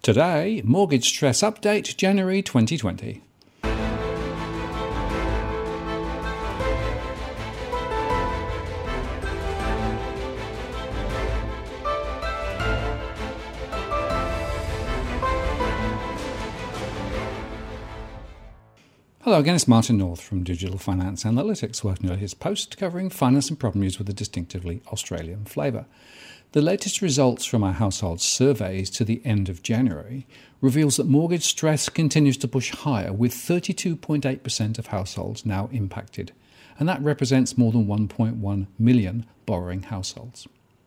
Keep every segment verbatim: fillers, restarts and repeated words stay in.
Today, Mortgage Stress Update, January twenty twenty. Hello again, it's Martin North from Digital Finance Analytics, working on his post covering finance and problem news with a distinctively Australian flavour. The latest results from our household surveys to the end of January reveals that mortgage stress continues to push higher, with thirty-two point eight percent of households now impacted, and that represents more than one point one million borrowing households.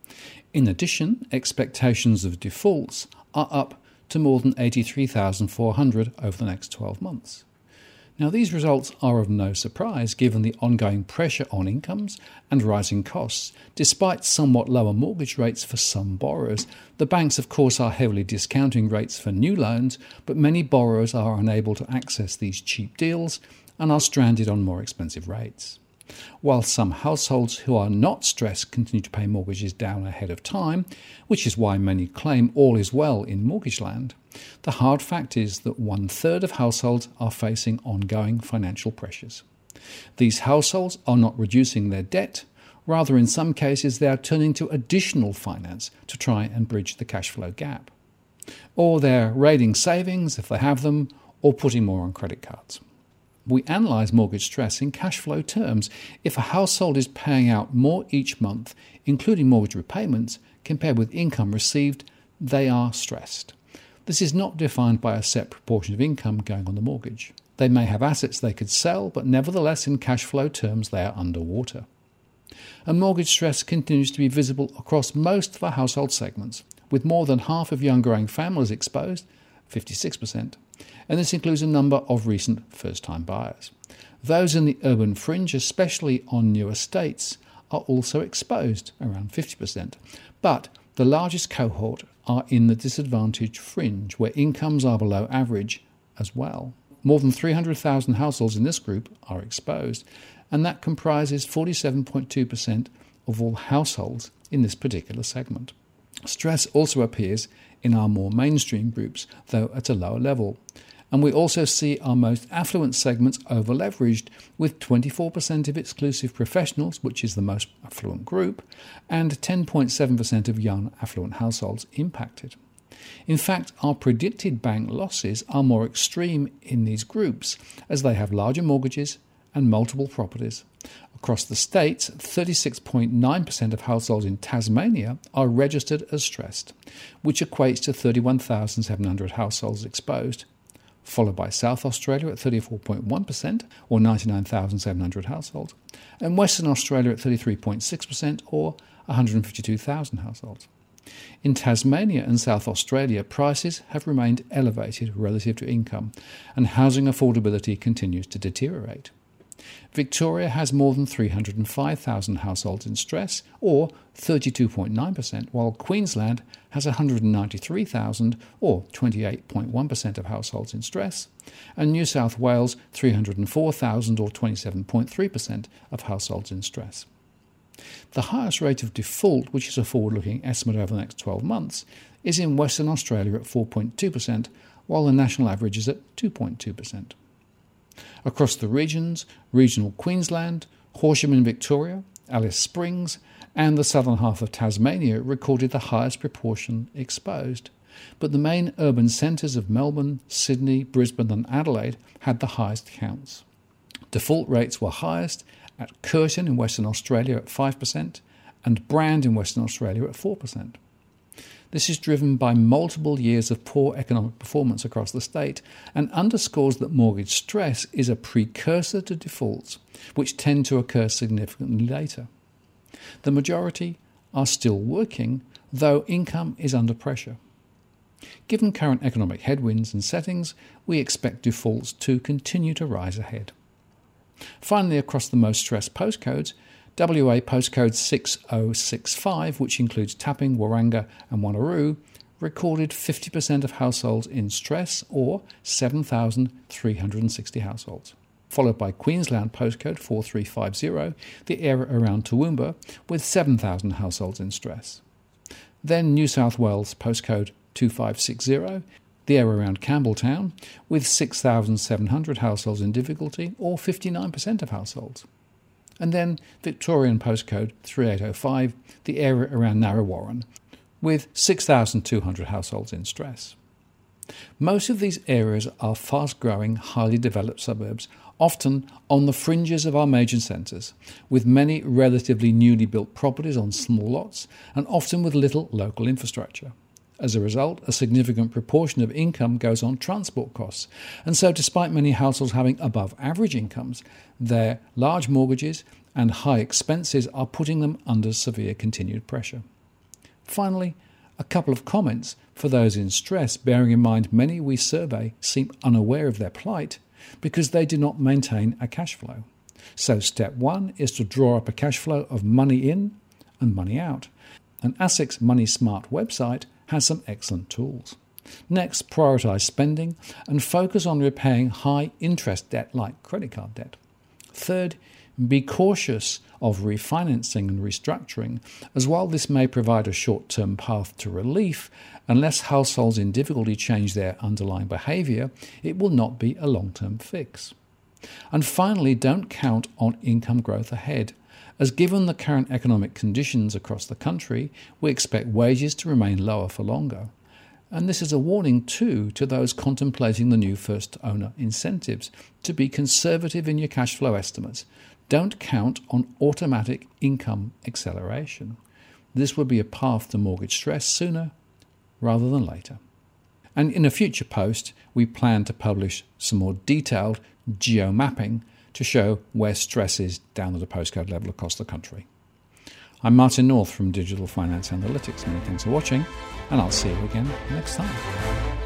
In addition, expectations of defaults are up to more than eighty-three thousand four hundred over the next twelve months. Now, these results are of no surprise given the ongoing pressure on incomes and rising costs. Despite somewhat lower mortgage rates for some borrowers, the banks, of course, are heavily discounting rates for new loans, but many borrowers are unable to access these cheap deals and are stranded on more expensive rates. While some households who are not stressed continue to pay mortgages down ahead of time, which is why many claim all is well in mortgage land, the hard fact is that one-third of households are facing ongoing financial pressures. These households are not reducing their debt, rather in some cases they are turning to additional finance to try and bridge the cash flow gap. Or they're raiding savings if they have them, or putting more on credit cards. We analyse mortgage stress in cash flow terms. If a household is paying out more each month, including mortgage repayments, compared with income received, they are stressed. This is not defined by a set proportion of income going on the mortgage. They may have assets they could sell, but nevertheless in cash flow terms they are underwater. And mortgage stress continues to be visible across most of our household segments, with more than half of young growing families exposed, fifty-six percent, and this includes a number of recent first-time buyers. Those in the urban fringe, especially on new estates, are also exposed, around fifty percent, but the largest cohort are in the disadvantaged fringe, where incomes are below average as well. More than three hundred thousand households in this group are exposed, and that comprises forty-seven point two percent of all households in this particular segment. Stress also appears in our more mainstream groups, though at a lower level. And we also see our most affluent segments over-leveraged, with twenty-four percent of exclusive professionals, which is the most affluent group, and ten point seven percent of young affluent households impacted. In fact, our predicted bank losses are more extreme in these groups, as they have larger mortgages and multiple properties. Across the states, thirty-six point nine percent of households in Tasmania are registered as stressed, which equates to thirty-one thousand seven hundred households exposed, followed by South Australia at thirty-four point one percent, or ninety-nine thousand seven hundred households, and Western Australia at thirty-three point six percent, or one hundred fifty-two thousand households. In Tasmania and South Australia, prices have remained elevated relative to income, and housing affordability continues to deteriorate. Victoria has more than three hundred five thousand households in stress, or thirty-two point nine percent, while Queensland has one hundred ninety-three thousand, or twenty-eight point one percent of households in stress, and New South Wales three hundred four thousand, or twenty-seven point three percent of households in stress. The highest rate of default, which is a forward-looking estimate over the next twelve months, is in Western Australia at four point two percent, while the national average is at two point two percent. Across the regions, regional Queensland, Horsham in Victoria, Alice Springs, and the southern half of Tasmania recorded the highest proportion exposed, but the main urban centres of Melbourne, Sydney, Brisbane and Adelaide had the highest counts. Default rates were highest at Curtin in Western Australia at five percent and Brand in Western Australia at four percent. This is driven by multiple years of poor economic performance across the state and underscores that mortgage stress is a precursor to defaults, which tend to occur significantly later. The majority are still working, though income is under pressure. Given current economic headwinds and settings, we expect defaults to continue to rise ahead. Finally, across the most stressed postcodes, W A postcode six oh six five, which includes Tapping, Waranga and Wanneroo, recorded fifty percent of households in stress, or seven thousand three hundred sixty households, followed by Queensland postcode four three five zero, the area around Toowoomba, with seven thousand households in stress. Then New South Wales postcode two five six zero, the area around Campbelltown, with six thousand seven hundred households in difficulty, or fifty-nine percent of households. And then Victorian postcode three eight oh five, the area around Narre Warren, with six thousand two hundred households in stress. Most of these areas are fast-growing, highly developed suburbs, often on the fringes of our major centres, with many relatively newly built properties on small lots and often with little local infrastructure. As a result, a significant proportion of income goes on transport costs, and so despite many households having above average incomes, their large mortgages and high expenses are putting them under severe continued pressure. Finally, a couple of comments for those in stress, bearing in mind many we survey seem unaware of their plight because they do not maintain a cash flow. So step one is to draw up a cash flow of money in and money out. And ASIC's Money Smart website has some excellent tools. Next, prioritise spending and focus on repaying high interest debt like credit card debt. Third, be cautious of refinancing and restructuring, as while this may provide a short-term path to relief, unless households in difficulty change their underlying behaviour, it will not be a long-term fix. And finally, don't count on income growth ahead, as given the current economic conditions across the country, we expect wages to remain lower for longer. And this is a warning too to those contemplating the new first owner incentives to be conservative in your cash flow estimates. Don't count on automatic income acceleration. This would be a path to mortgage stress sooner rather than later. And in a future post, we plan to publish some more detailed geo-mapping to show where stress is down at a postcode level across the country. I'm Martin North from Digital Finance Analytics. Many thanks for watching, and I'll see you again next time.